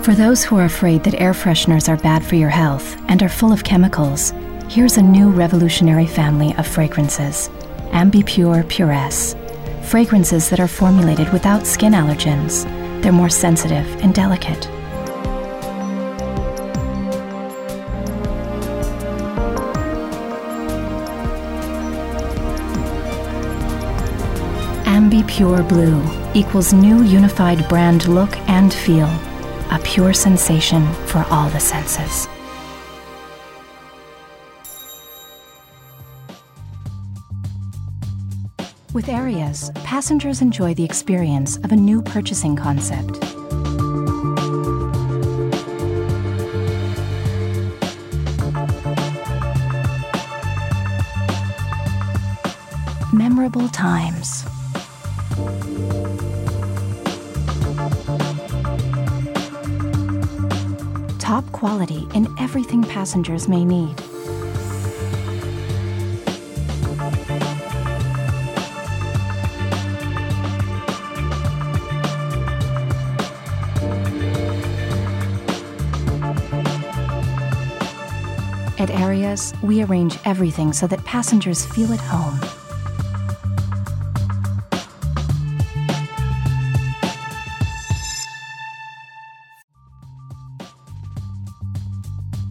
For those who are afraid that air fresheners are bad for your health and are full of chemicals, here's a new revolutionary family of fragrances, Ambipure Puresse. Fragrances that are formulated without skin allergens. They're more sensitive and delicate. Ambipure Blue equals new unified brand look and feel. A pure sensation for all the senses. With Arias, passengers enjoy the experience of a new purchasing concept. Memorable times. Top quality in everything passengers may need. At Arias, we arrange everything so that passengers feel at home.